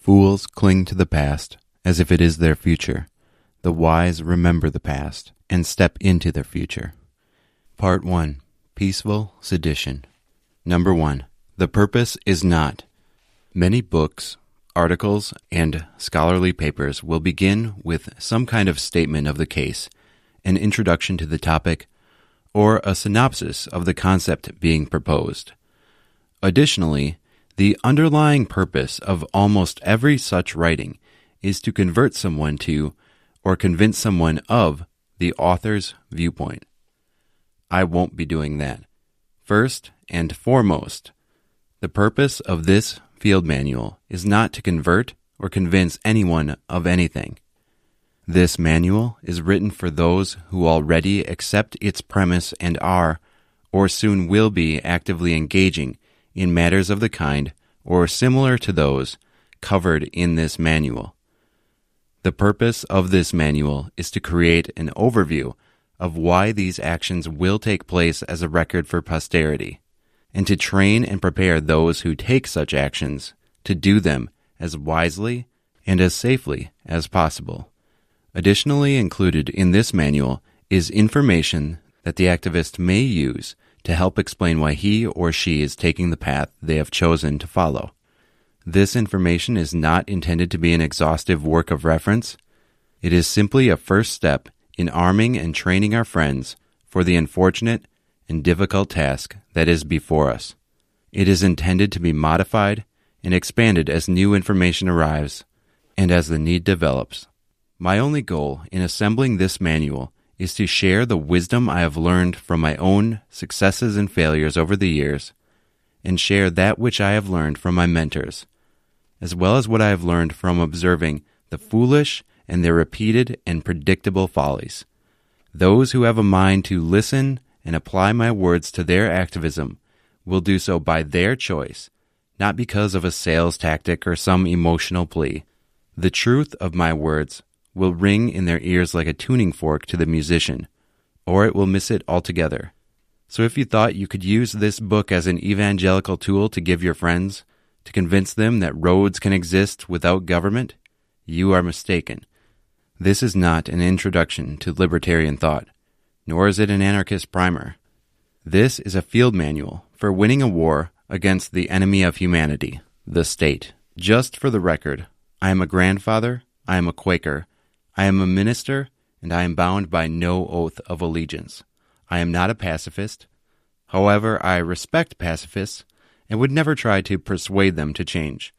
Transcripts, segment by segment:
Fools cling to the past as if it is their future. The wise remember the past and step into their future. Part 1. Peaceful Sedition. Number 1. The purpose is not. Many books, articles, and scholarly papers will begin with some kind of statement of the case, an introduction to the topic, or a synopsis of the concept being proposed. Additionally, the underlying purpose of almost every such writing is to convert someone to, or convince someone of, the author's viewpoint. I won't be doing that. First and foremost, the purpose of this field manual is not to convert or convince anyone of anything. This manual is written for those who already accept its premise and are, or soon will be, actively engaging in matters of the kind or similar to those covered in this manual. The purpose of this manual is to create an overview of why these actions will take place as a record for posterity, and to train and prepare those who take such actions to do them as wisely and as safely as possible. Additionally included in this manual is information that the activist may use to help explain why he or she is taking the path they have chosen to follow. This information is not intended to be an exhaustive work of reference. It is simply a first step in arming and training our friends for the unfortunate and difficult task that is before us. It is intended to be modified and expanded as new information arrives and as the need develops. My only goal in assembling this manual is to share the wisdom I have learned from my own successes and failures over the years, and share that which I have learned from my mentors, as well as what I have learned from observing the foolish and their repeated and predictable follies. Those who have a mind to listen and apply my words to their activism will do so by their choice, not because of a sales tactic or some emotional plea. The truth of my words will ring in their ears like a tuning fork to the musician, or it will miss it altogether. So if you thought you could use this book as an evangelical tool to give your friends, to convince them that roads can exist without government, you are mistaken. This is not an introduction to libertarian thought, nor is it an anarchist primer. This is a field manual for winning a war against the enemy of humanity, the state. Just for the record, I am a grandfather, I am a Quaker, I am a minister, and I am bound by no oath of allegiance. I am not a pacifist. However, I respect pacifists and would never try to persuade them to change.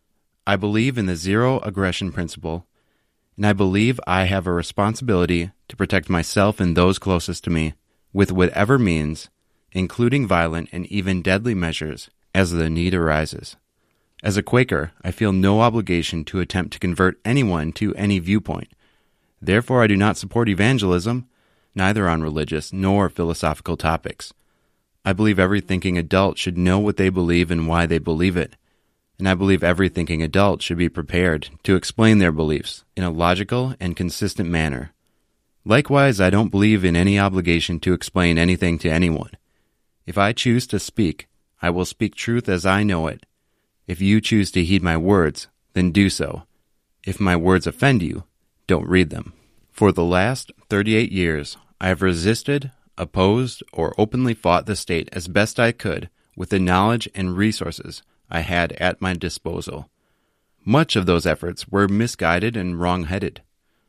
I believe in the zero aggression principle, and I believe I have a responsibility to protect myself and those closest to me with whatever means, including violent and even deadly measures, as the need arises. As a Quaker, I feel no obligation to attempt to convert anyone to any viewpoint. Therefore, I do not support evangelism, neither on religious nor philosophical topics. I believe every thinking adult should know what they believe and why they believe it, and I believe every thinking adult should be prepared to explain their beliefs in a logical and consistent manner. Likewise, I don't believe in any obligation to explain anything to anyone. If I choose to speak, I will speak truth as I know it. If you choose to heed my words, then do so. If my words offend you, don't read them. For the last 38 years, I have resisted, opposed, or openly fought the state as best I could with the knowledge and resources I had at my disposal. Much of those efforts were misguided and wrong-headed.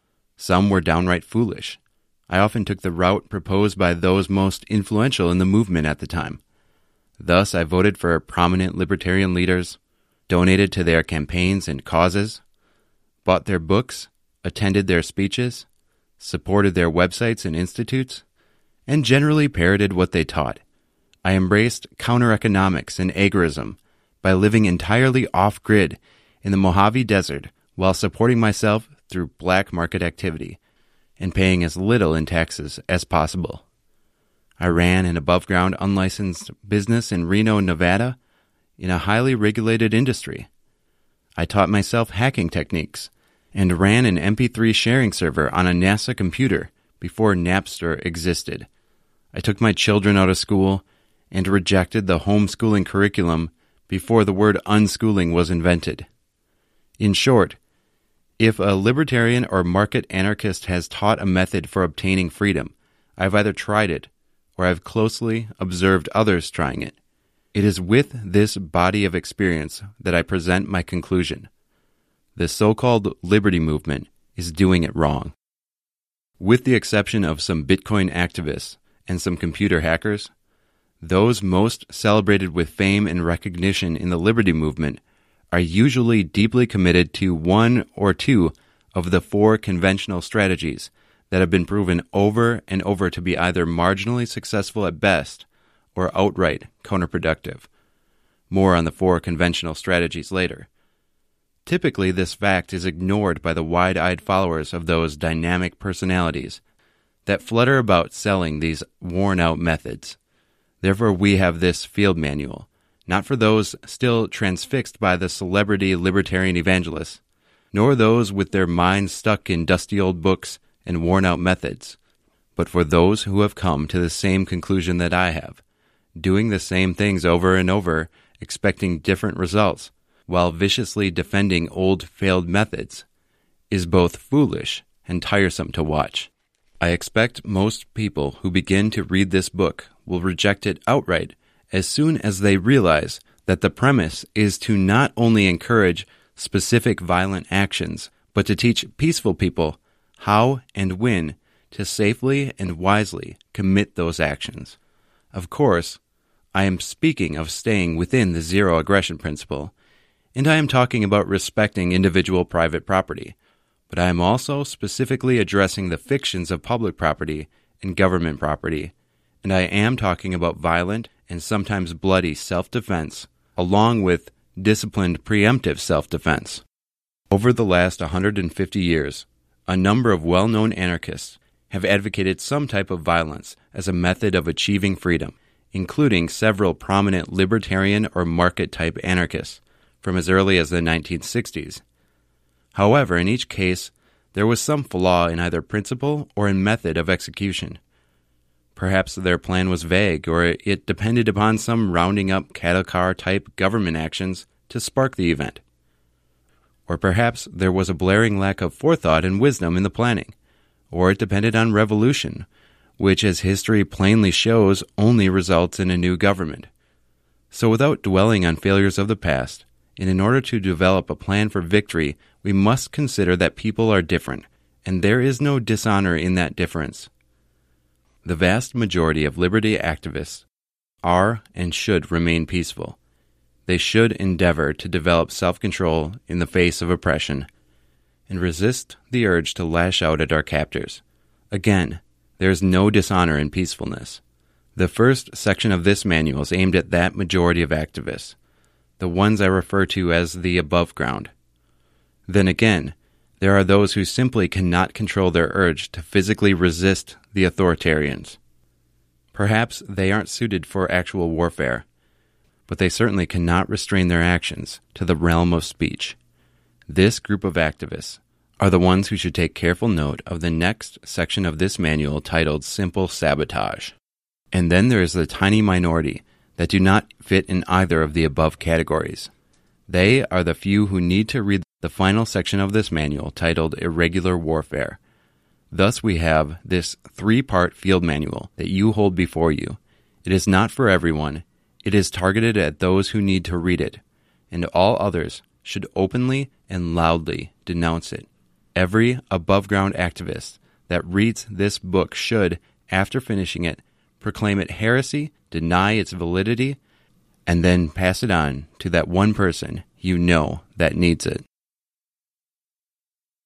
Some were downright foolish. I often took the route proposed by those most influential in the movement at the time. Thus, I voted for prominent libertarian leaders, donated to their campaigns and causes, bought their books, attended their speeches, supported their websites and institutes, and generally parroted what they taught. I embraced counter-economics and agorism by living entirely off-grid in the Mojave Desert while supporting myself through black market activity and paying as little in taxes as possible. I ran an above-ground unlicensed business in Reno, Nevada, in a highly regulated industry. I taught myself hacking techniques and ran an MP3 sharing server on a NASA computer before Napster existed. I took my children out of school and rejected the homeschooling curriculum before the word unschooling was invented. In short, if a libertarian or market anarchist has taught a method for obtaining freedom, I've either tried it or I've closely observed others trying it. It is with this body of experience that I present my conclusion. The so-called liberty movement is doing it wrong. With the exception of some Bitcoin activists and some computer hackers, those most celebrated with fame and recognition in the liberty movement are usually deeply committed to one or two of the four conventional strategies that have been proven over and over to be either marginally successful at best or outright counterproductive. More on the four conventional strategies later. Typically, this fact is ignored by the wide-eyed followers of those dynamic personalities that flutter about selling these worn-out methods. Therefore, we have this field manual, not for those still transfixed by the celebrity libertarian evangelists, nor those with their minds stuck in dusty old books and worn-out methods, but for those who have come to the same conclusion that I have, doing the same things over and over, expecting different results, while viciously defending old failed methods, is both foolish and tiresome to watch. I expect most people who begin to read this book will reject it outright as soon as they realize that the premise is to not only encourage specific violent actions, but to teach peaceful people how and when to safely and wisely commit those actions. Of course, I am speaking of staying within the zero aggression principle, and I am talking about respecting individual private property, but I am also specifically addressing the fictions of public property and government property, and I am talking about violent and sometimes bloody self-defense, along with disciplined preemptive self-defense. Over the last 150 years, a number of well-known anarchists have advocated some type of violence as a method of achieving freedom, including several prominent libertarian or market-type anarchists from as early as the 1960s. However, in each case, there was some flaw in either principle or in method of execution. Perhaps their plan was vague, or it depended upon some rounding up cattle car-type government actions to spark the event. Or perhaps there was a blaring lack of forethought and wisdom in the planning, or it depended on revolution, which, as history plainly shows, only results in a new government. So without dwelling on failures of the past, and in order to develop a plan for victory, we must consider that people are different, and there is no dishonor in that difference. The vast majority of liberty activists are and should remain peaceful. They should endeavor to develop self-control in the face of oppression and resist the urge to lash out at our captors. Again, there is no dishonor in peacefulness. The first section of this manual is aimed at that majority of activists, the ones I refer to as the above ground. Then again, there are those who simply cannot control their urge to physically resist the authoritarians. Perhaps they aren't suited for actual warfare, but they certainly cannot restrain their actions to the realm of speech. This group of activists are the ones who should take careful note of the next section of this manual titled Simple Sabotage. And then there is the tiny minority that do not fit in either of the above categories. They are the few who need to read the final section of this manual titled Irregular Warfare. Thus we have this 3-part field manual that you hold before you. It is not for everyone. It is targeted at those who need to read it, and all others should openly and loudly denounce it. Every above-ground activist that reads this book should, after finishing it, proclaim it heresy, deny its validity, and then pass it on to that one person you know that needs it.